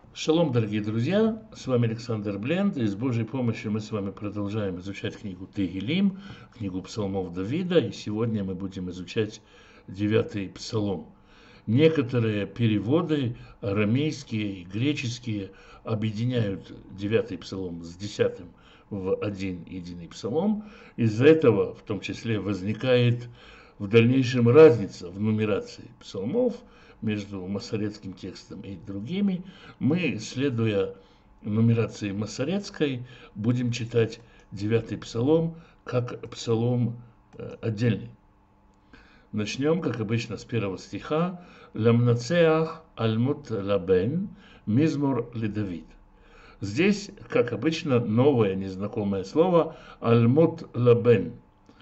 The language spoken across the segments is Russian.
Шалом, дорогие друзья, с вами Александр Бленд, и с Божьей помощью мы с вами продолжаем изучать книгу Тегилим, книгу псалмов Давида, и сегодня мы будем изучать 9-й псалом. Некоторые переводы, арамейские и греческие, объединяют 9-й псалом с 10-м в один единый псалом. Из-за этого, в том числе, возникает в дальнейшем разница в нумерации псалмов между масоретским текстом и другими. Мы, следуя нумерации масоретской, будем читать 9-й псалом как псалом отдельный. Начнем, как обычно, с первого стиха. «Ламнацеах альмут лабен мизмор ледавид». Здесь, как обычно, новое незнакомое слово «альмут лабен».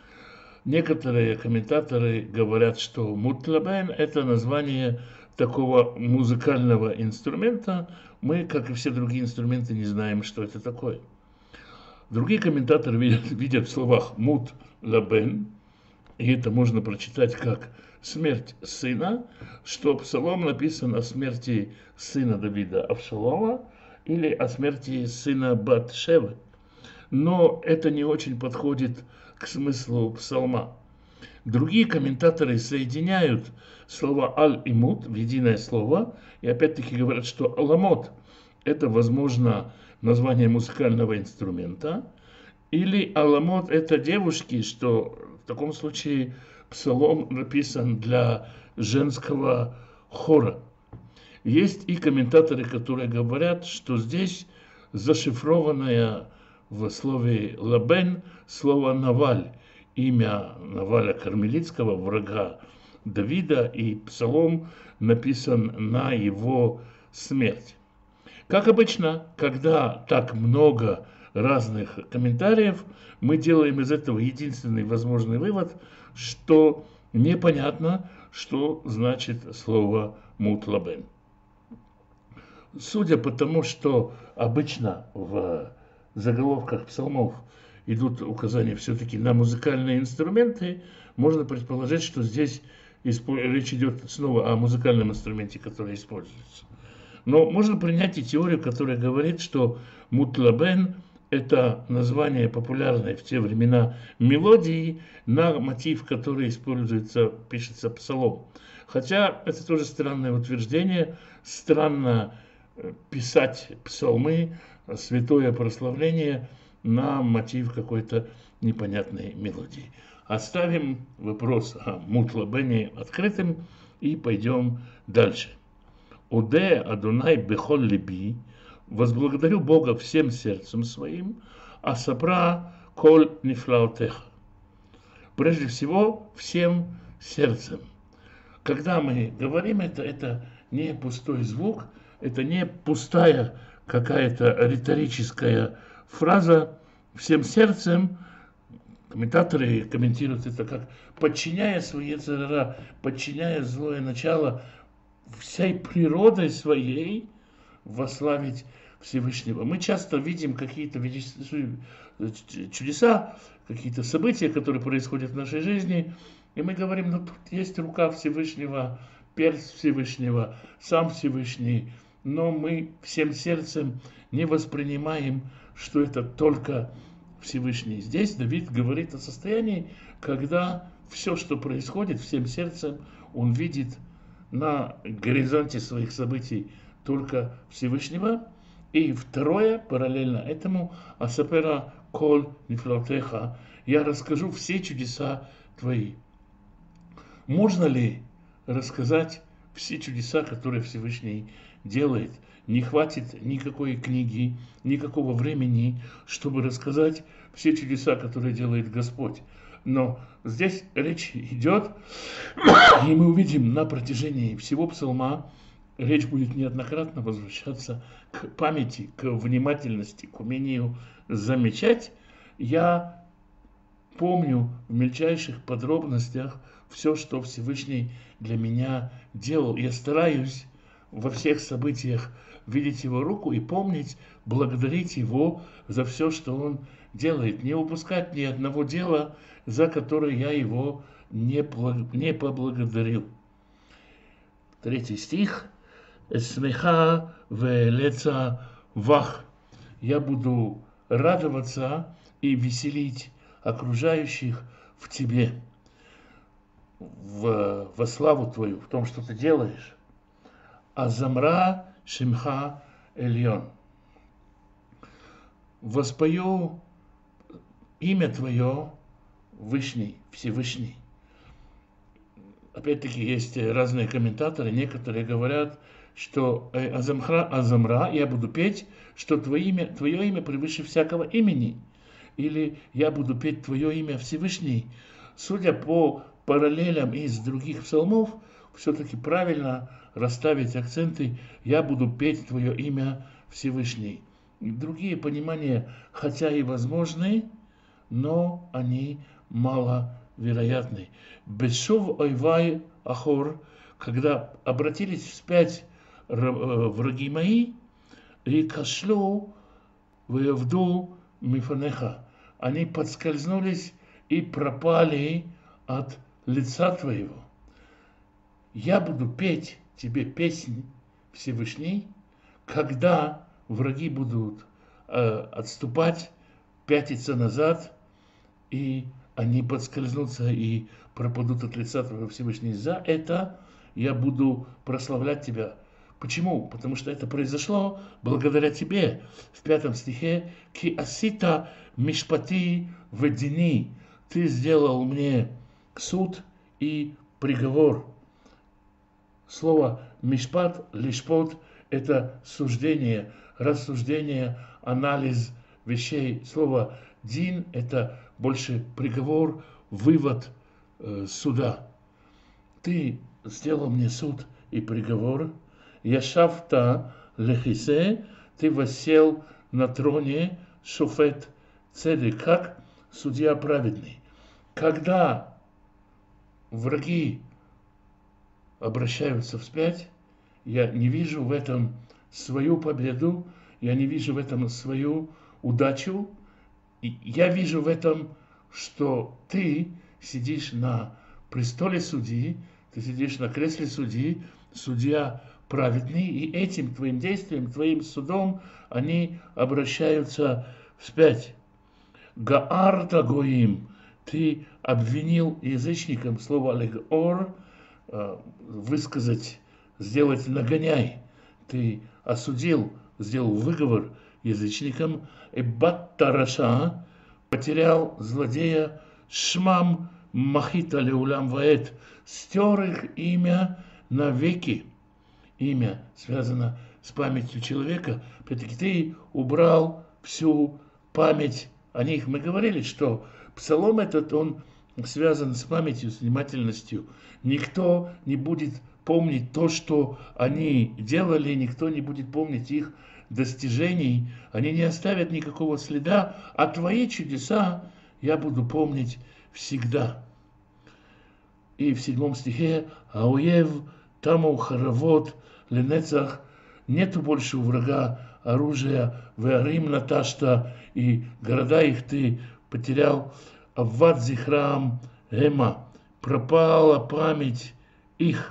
Некоторые комментаторы говорят, что мутлабен – это название такого музыкального инструмента. Мы, как и все другие инструменты, не знаем, что это такое. Другие комментаторы видят в словах мут-лабен, и это можно прочитать как смерть сына, что псалом написан о смерти сына Давида Авшалома или о смерти сына Бат-Шевы. Но это не очень подходит к смыслу псалма. Другие комментаторы соединяют слова аль и мут в единое слово, и опять-таки говорят, что аламот – это, возможно, название музыкального инструмента, или аламот – это девушки, что в таком случае псалом написан для женского хора. Есть и комментаторы, которые говорят, что здесь зашифрованное в слове «лабен» слово «наваль», имя Наваля Кармелитского, врага Давида, и псалом написан на его смерть. Как обычно, когда так много разных комментариев, мы делаем из этого единственный возможный вывод, что непонятно, что значит слово «мутлабен». Судя по тому, что обычно в заголовках псалмов идут указания все-таки на музыкальные инструменты, можно предположить, что здесь речь идет снова о музыкальном инструменте, который используется. Но можно принять и теорию, которая говорит, что мутлабен – это название популярной в те времена мелодии на мотив, который используется, пишется псалом. Хотя это тоже странное утверждение, странно писать псалмы, святое прославление на мотив какой-то непонятной мелодии. Оставим вопрос о мутлабене открытым и пойдем дальше. Оде Адунай бехол либи, возблагодарю Бога всем сердцем своим, а сапра коль нифлаутеха. Прежде всего, всем сердцем. Когда мы говорим это не пустой звук, это не пустая какая-то риторическая фраза «всем сердцем». Комментаторы комментируют это как «подчиняя свои ецер-ара», подчиняя злое начало, всей природой своей восславить Всевышнего. Мы часто видим какие-то чудеса, какие-то события, которые происходят в нашей жизни, и мы говорим, ну тут есть рука Всевышнего, перст Всевышнего, сам Всевышний, но мы всем сердцем не воспринимаем, что это только Всевышний. Здесь Давид говорит о состоянии, когда все, что происходит, всем сердцем он видит на горизонте своих событий только Всевышнего. И второе, параллельно этому, асапера кол нифлаутеха, я расскажу все чудеса твои. Можно ли рассказать все чудеса, которые Всевышний делает? Не хватит никакой книги, никакого времени, чтобы рассказать все чудеса, которые делает Господь. Но здесь речь идет, и мы увидим на протяжении всего псалма, речь будет неоднократно возвращаться к памяти, к внимательности, к умению замечать. Я помню в мельчайших подробностях все, что Всевышний для меня делал. Я стараюсь во всех событиях видеть Его руку и помнить, благодарить Его за все, что Он делает. Не упускать ни одного дела, за которое я Его не поблагодарил. 3 стих. эсмеха велеца вах. Я буду радоваться и веселить окружающих в тебе, во славу твою, в том, что ты делаешь. Азамра шимха эльон. Воспою имя твое Вышний, Всевышний. Опять-таки есть разные комментаторы, некоторые говорят, что Азамра, я буду петь, что твое имя превыше всякого имени. Или я буду петь твое имя Всевышний. Судя по параллелям из других псалмов, все-таки правильно расставить акценты. Я буду петь твое имя Всевышний. Другие понимания, хотя и возможны, но они маловероятны. Бешув ойвай ахор, когда обратились вспять враги мои, и кашлю выявду мифанеха, они подскользнулись и пропали от лица твоего. Я буду петь тебе песни, Всевышний, когда враги будут отступать, пятиться назад, и они подскользнутся и пропадут от лица твоего, Всевышний. За это я буду прославлять тебя. Почему? Потому что это произошло благодаря тебе. В 5 стихе «Ки асита мишпати ведини». Ты сделал мне суд и приговор. Слово мишпат, лишпот – это суждение, рассуждение, анализ вещей. Слово дин – это больше приговор, вывод суда. Ты сделал мне суд и приговор. Яшавта лехисе, ты воссел на троне, шофет цедек, как судья праведный. Когда враги обращаются вспять, я не вижу в этом свою победу, я не вижу в этом свою удачу, я вижу в этом, что ты сидишь на престоле судьи, ты сидишь на кресле судьи, судья праведный, и этим твоим действием, твоим судом они обращаются вспять. Гаарта гоим, ты обвинил язычникам, слово легор, высказать, сделать нагоняй. Ты осудил, сделал выговор язычникам. Эбаттараша, потерял злодея, шмам махита леулям ваэт, стер их имя навеки. Имя связано с памятью человека. Опять-таки ты убрал всю память о них. Мы говорили, что псалом этот, он связан с памятью, с внимательностью. Никто не будет помнить то, что они делали, никто не будет помнить их достижений. Они не оставят никакого следа, а твои чудеса я буду помнить всегда. И в 7 стихе «Ауев таму харавот ленецах», нету больше у врага оружия, веарим наташта, и города их ты потерял, авват зихрам эма, пропала память их.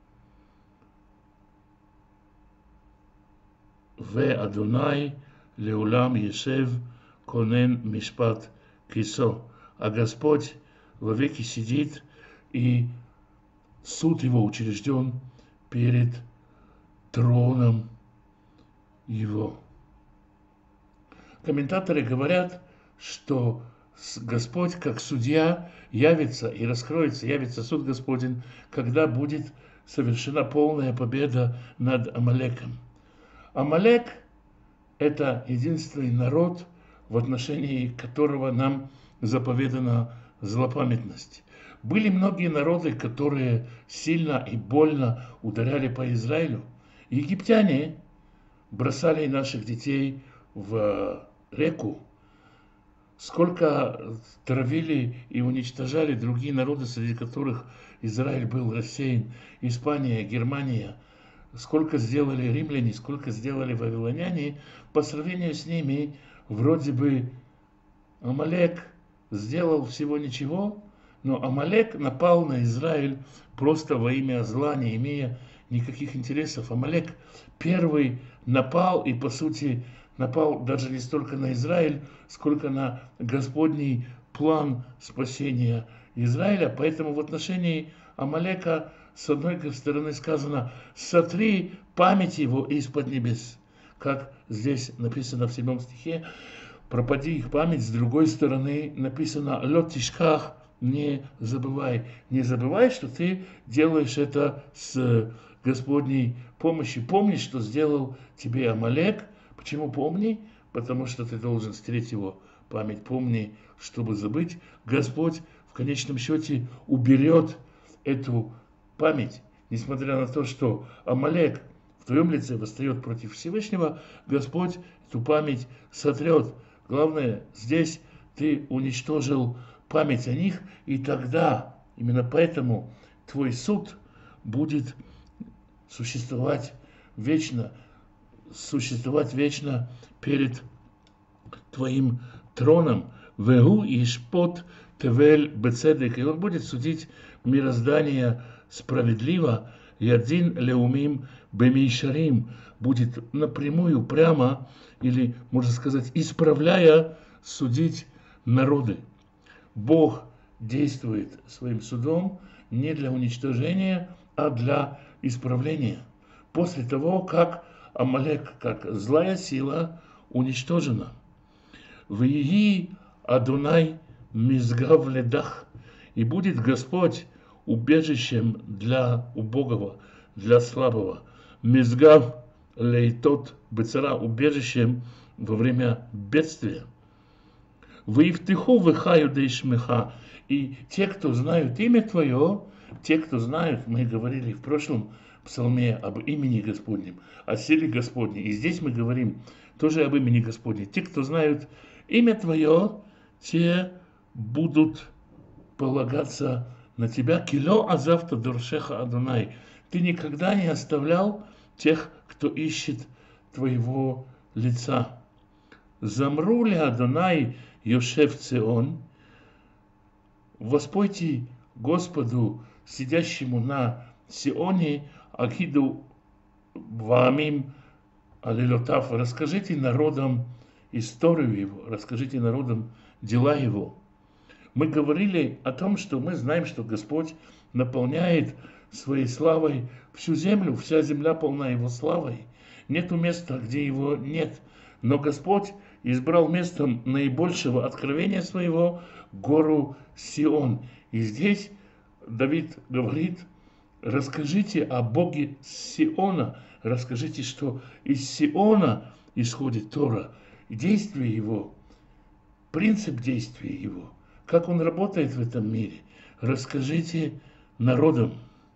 Ве Адонай леулам ешев конен мишпат кисо, а Господь вовеки сидит, и суд его учрежден перед троном его. Комментаторы говорят, что Господь, как судья, явится и раскроется, явится суд Господень, когда будет совершена полная победа над Амалеком. Амалек – это единственный народ, в отношении которого нам заповедана злопамятность. Были многие народы, которые сильно и больно ударяли по Израилю. Египтяне бросали наших детей в реку. Сколько травили и уничтожали другие народы, среди которых Израиль был рассеян. Испания, Германия. Сколько сделали римляне, сколько сделали вавилоняне. По сравнению с ними, вроде бы Амалек сделал всего ничего, но Амалек напал на Израиль просто во имя зла, не имея никаких интересов. Амалек первый напал и, по сути, напал даже не столько на Израиль, сколько на Господний план спасения Израиля. Поэтому в отношении Амалека с одной стороны сказано: «Сотри память его из-под небес», как здесь написано в 7 стихе, «пропади их память». С другой стороны написано: «Лот тишках», не забывай. Не забывай, что ты делаешь это с Господней помощью. Помни, что сделал тебе Амалек. Почему помни? Потому что ты должен стереть его память. Помни, чтобы забыть. Господь в конечном счете уберет эту память. Несмотря на то, что Амалек в твоем лице восстает против Всевышнего, Господь эту память сотрет. Главное, здесь ты уничтожил память о них, и тогда, именно поэтому, твой суд будет существовать вечно перед твоим троном. Вегу ишпот тевель бецедек, и он будет судить мироздание справедливо. Ядин леумим бемишарим, будет напрямую, прямо, или, можно сказать, исправляя, судить народы. Бог действует своим судом не для уничтожения, а для исправления. После того, как Амалек, как злая сила, уничтожена. «Виги Адунай мизгав ледах», и будет Господь убежищем для убогого, для слабого. Мизгав лейтот бецара, убежищем во время бедствия. Вы в тиху выхаю да ишмеха, и те, кто знают имя Твое, те, кто знают, мы говорили в прошлом псалме об имени Господнем, о силе Господней, и здесь мы говорим тоже об имени Господнем. Те, кто знают имя Твое, те будут полагаться на Тебя. Кило азавта доршеха Адунай, Ты никогда не оставлял тех, кто ищет Твоего лица. Замру ли Адунай Йошев Цион, воспойте Господу, сидящему на Сионе, Агиду Ваамим Алилотав, расскажите народам историю его, расскажите народам дела его. Мы говорили о том, что мы знаем, что Господь наполняет своей славой всю землю, вся земля полна его славой. Нету места, где его нет. Но Господь избрал местом наибольшего откровения своего гору Сион. И здесь Давид говорит: расскажите о Боге Сиона, расскажите, что из Сиона исходит Тора, действие его, принцип действия его, как он работает в этом мире. Расскажите народам.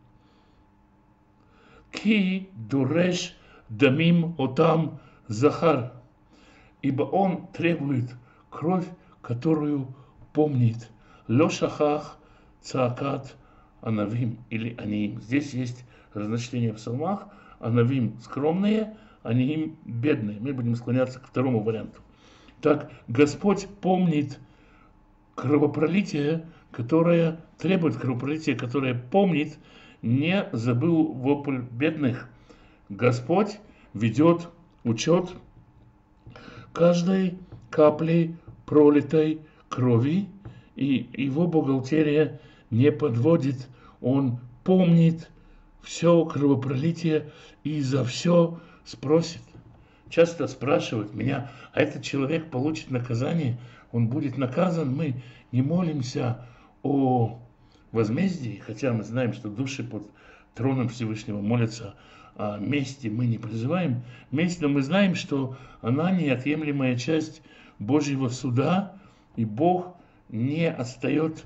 Ки дуреш дамим отам захар, ибо он требует кровь, которую помнит. Лошахах цаакат анавим или аниим. Здесь есть разночтение в псалмах. Анавим скромные, аниим бедные. Мы будем склоняться к второму варианту. Так, Господь помнит кровопролитие, которое требует кровопролития, которое помнит, не забыл вопль бедных. Господь ведет учет каждой капли пролитой крови, и его бухгалтерия не подводит. Он помнит все кровопролитие и за все спросит. Часто спрашивают меня: а этот человек получит наказание, он будет наказан? Мы не молимся о возмездии, хотя мы знаем, что души под троном Всевышнего молятся о мести. Мы не призываем месть, но мы знаем, что она неотъемлемая часть Божьего суда, и Бог не оставляет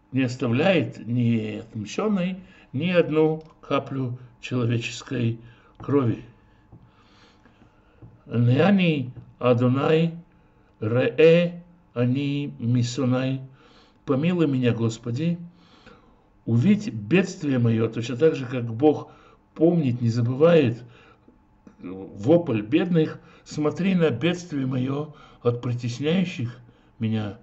неотмщенной ни одну каплю человеческой крови. Неани Адонай Ре Ани Мисонай, помилуй меня, Господи, увидь бедствие мое, точно так же, как Бог помнит, не забывает вопль бедных, смотри на бедствие мое от притесняющих меня.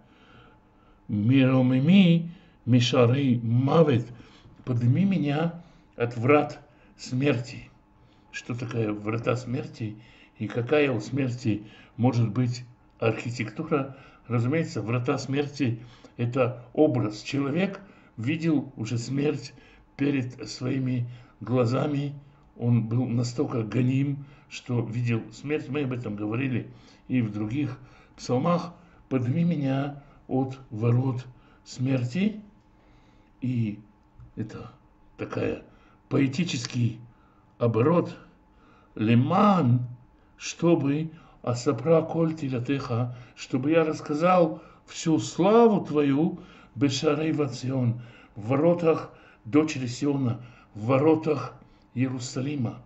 Миромими мишары мавет, подними меня от врат смерти. Что такое врата смерти и какая у смерти может быть архитектура? Разумеется, врата смерти – это образ. Человек видел уже смерть перед своими глазами. Он был настолько гоним, что видел смерть. Мы об этом говорили и в других псалмах. «Подними меня от ворот смерти». И это такая поэтический оборот. «Леман», чтобы асапра коль тилатеха, чтобы я рассказал всю славу твою бешарей вацион, в воротах дочери Сиона, в воротах Иерусалима.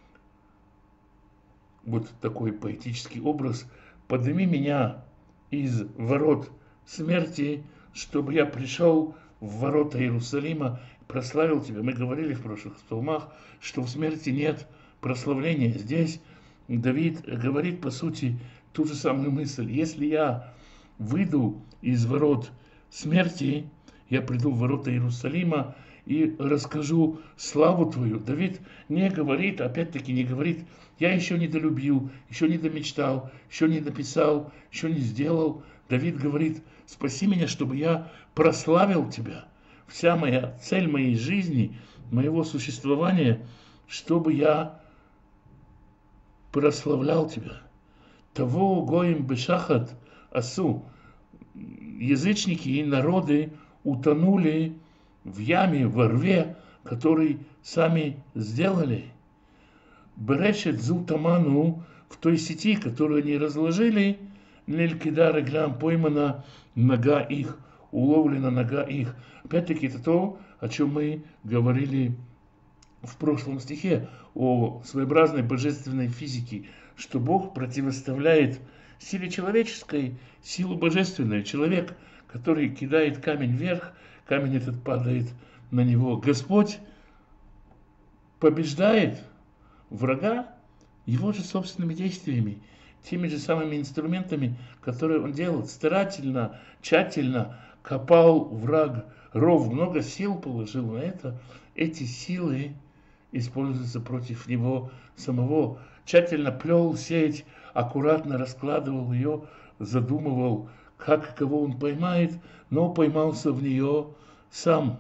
Вот такой поэтический образ. Подними меня из ворот смерти, чтобы я пришел в ворота Иерусалима, прославил тебя. Мы говорили в прошлых псалмах, что в смерти нет прославления. Здесь Давид говорит, по сути, ту же самую мысль. Если я выйду из ворот смерти, я приду в ворота Иерусалима и расскажу славу твою. Давид не говорит, опять-таки не говорит, я еще не долюбил, еще не домечтал, еще не написал, еще не сделал. Давид говорит, спаси меня, чтобы я прославил тебя. Вся моя цель моей жизни, моего существования, чтобы я прославлял тебя. Того гоим бешахат асу. Язычники и народы утонули в яме, во рве, который сами сделали. Берешет зутаману, в той сети, которую они разложили, нелькида реглям, поймана нога их, уловлена нога их. Опять-таки это то, о чем мы говорили в прошлом стихе, о своеобразной божественной физике, что Бог противоставляет силе человеческой, силу божественную. Человек, который кидает камень вверх, камень этот падает на него. Господь побеждает врага его же собственными действиями, теми же самыми инструментами, которые он делает. Старательно, тщательно копал враг ров, много сил положил на это. Эти силы используются против него самого. Тщательно плел сеть, аккуратно раскладывал ее, задумывал, как и кого он поймает, но поймался в нее сам.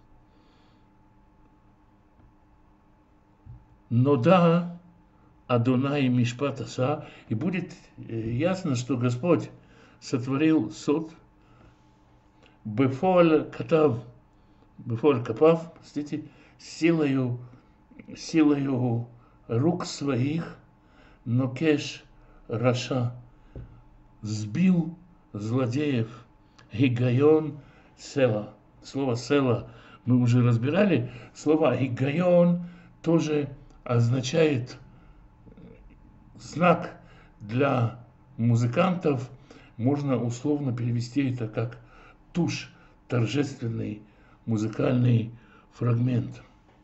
Но да, Адонай Мишпат Аса, и будет ясно, что Господь сотворил суд, Бефоль Капав, простите, силою рук своих, Нокеш Раша, сбил злодеев, Гигайон Села. Слово Села мы уже разбирали. Слово Гигайон тоже означает знак для музыкантов. Можно условно перевести это как тушь, торжественный музыкальный фрагмент.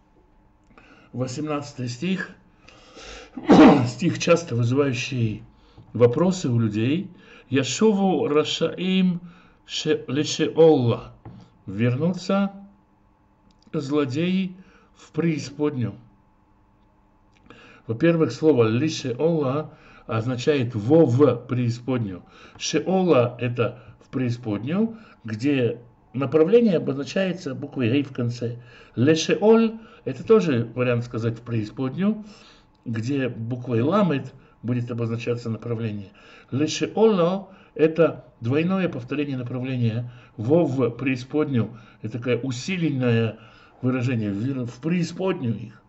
18 стих. Стих, часто вызывающий вопросы у людей. Яшову рашаим лешеолла. Вернутся злодеи в преисподнюю. Во-первых, слово лишеола означает в преисподнюю. Шеола – это в преисподнюю, где направление обозначается буквой «гей» в конце. Лешеоль – это тоже вариант сказать в преисподнюю, где буквой «ламет» будет обозначаться направление. Лешеоло – это двойное повторение направления. В преисподнюю – это такое усиленное выражение, в преисподнюю их.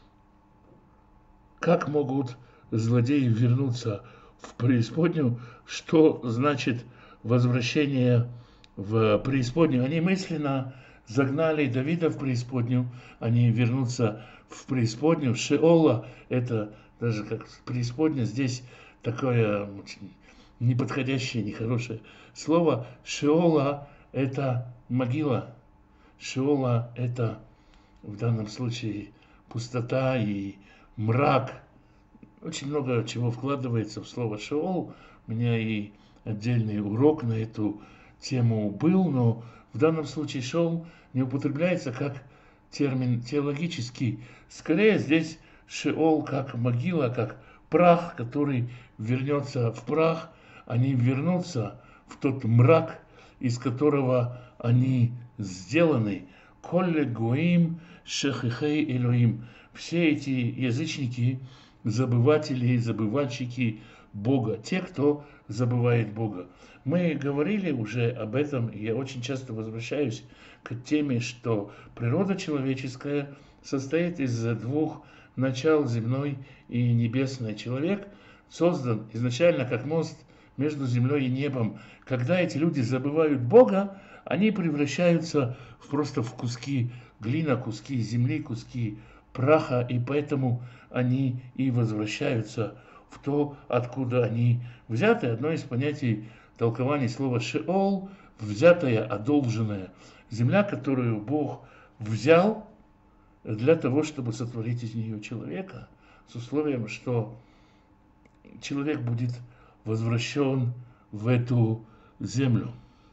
Как могут злодеи вернуться в преисподнюю? Что значит возвращение в преисподнюю? Они мысленно загнали Давида в преисподнюю, они вернутся в преисподнюю. Шеола – это даже как преисподняя, здесь такое очень неподходящее, нехорошее слово. Шеола – это могила. Шеола – это в данном случае пустота и мрак. Очень много чего вкладывается в слово «шеол». У меня и отдельный урок на эту тему был, но в данном случае «шеол» не употребляется как термин теологический. Скорее здесь Шеол как могила, как прах, который вернется в прах. Они вернутся в тот мрак, из которого они сделаны. Колле гоим шехихей элоим. Все эти язычники, забыватели, забывальщики Бога, те, кто забывает Бога. Мы говорили уже об этом, и я очень часто возвращаюсь к теме, что природа человеческая состоит из двух начал, земной и небесный. Человек создан изначально как мост между землей и небом. Когда эти люди забывают Бога, они превращаются просто в куски глина, куски земли, куски праха, и поэтому они и возвращаются в то, откуда они взяты. Одно из понятий толкования слова «шеол» – взятая, одолженная земля, которую Бог взял для того, чтобы сотворить из нее человека, с условием, что человек будет возвращен в эту землю.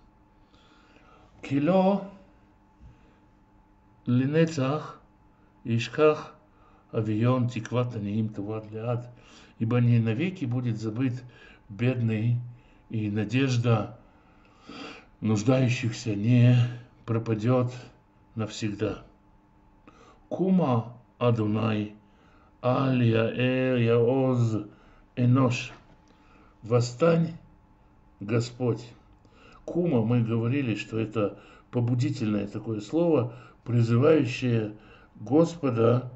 Кило линецах ишках авион тикват аниим туват леад, ибо не навеки будет забыт бедный, и надежда нуждающихся не пропадет навсегда. Кума Адунай аль яэр яоз энош. Восстань, Господь. Кума, мы говорили, что это побудительное такое слово, призывающее Господа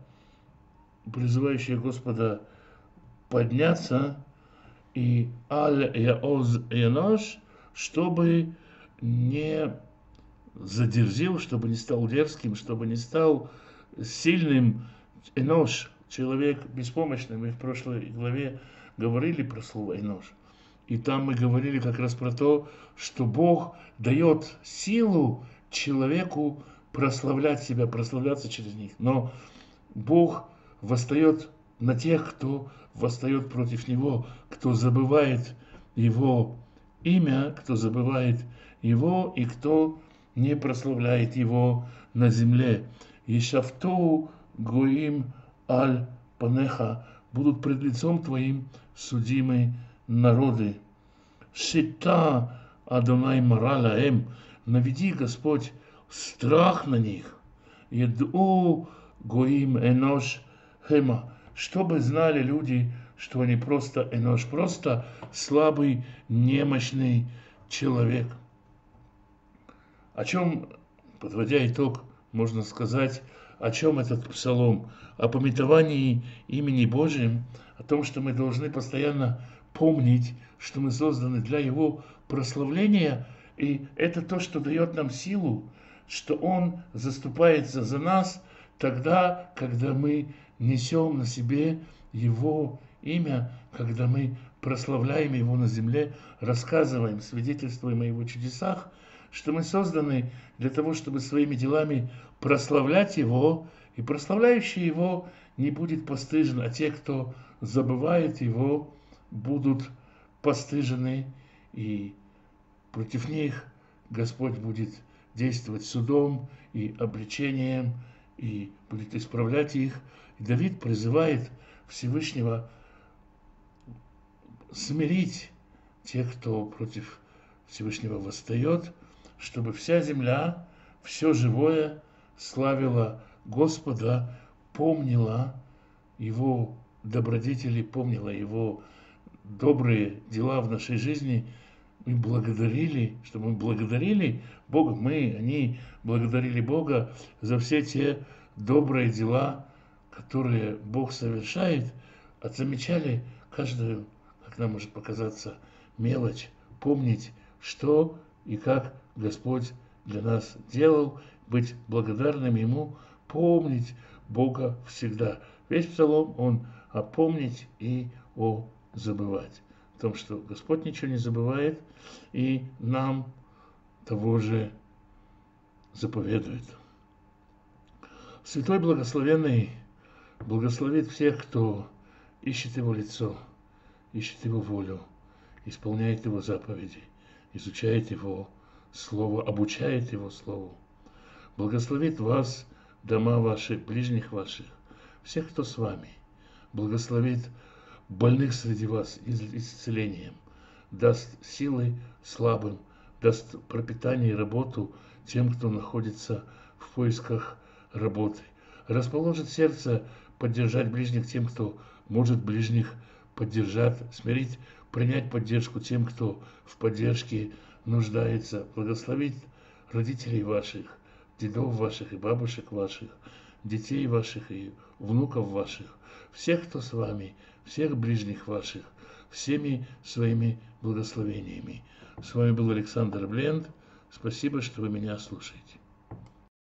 подняться, и аль яоз энош, чтобы не задерзил, чтобы не стал дерзким, чтобы не стал сильным. Энош, человек беспомощный. Мы в прошлой главе говорили про слово энош. И там мы говорили как раз про то, что Бог дает силу человеку прославлять себя, прославляться через них. Но Бог восстает на тех, кто восстает против Него, кто забывает Его имя, кто забывает Его и кто не прославляет Его на земле. Ешафту гоим аль панеха, будут пред лицом Твоим судимы народы. Шита Адонай маралаэм, наведи, Господь, страх на них. Еду гоим энош хема, чтобы знали люди, что они просто энош, просто слабый, немощный человек. О чем, подводя итог, можно сказать, о чем этот псалом? О памятовании имени Божьим, о том, что мы должны постоянно помнить, что мы созданы для Его прославления, и это то, что дает нам силу, что Он заступается за нас тогда, когда мы несем на себе Его имя, когда мы прославляем Его на земле, рассказываем, свидетельствуем о Его чудесах, что мы созданы для того, чтобы своими делами прославлять Его, и прославляющий Его не будет постыжен, а те, кто забывает Его, будут постыжены, и против них Господь будет действовать судом и обличением, и будет исправлять их. И Давид призывает Всевышнего смирить тех, кто против Всевышнего восстает, чтобы вся земля, все живое славило Господа, помнила Его добродетели, помнила Его добрые дела в нашей жизни, и благодарили, чтобы мы благодарили Бога, они благодарили Бога за все те добрые дела, которые Бог совершает, отмечали каждую, как нам может показаться, мелочь, помнить, что и как Господь для нас делал, быть благодарным Ему, помнить Бога всегда. Весь псалом, он о помнить и о забывать. В том, что Господь ничего не забывает, и нам того же заповедует. Святой Благословенный благословит всех, кто ищет Его лицо, ищет Его волю, исполняет Его заповеди, изучает Его Слово, обучает Его Слову. Благословит вас дома ваши, ближних ваших, всех, кто с вами. Благословит больных среди вас исцелением, даст силы слабым, даст пропитание и работу тем, кто находится в поисках работы. Расположит сердце поддержать ближних тем, кто может ближних поддержать, смирить, принять поддержку тем, кто в поддержке нуждается, благословит родителей ваших, дедов ваших и бабушек ваших, детей ваших и внуков ваших, всех, кто с вами, всех ближних ваших, всеми своими благословениями. С вами был Александр Бленд. Спасибо, что вы меня слушаете.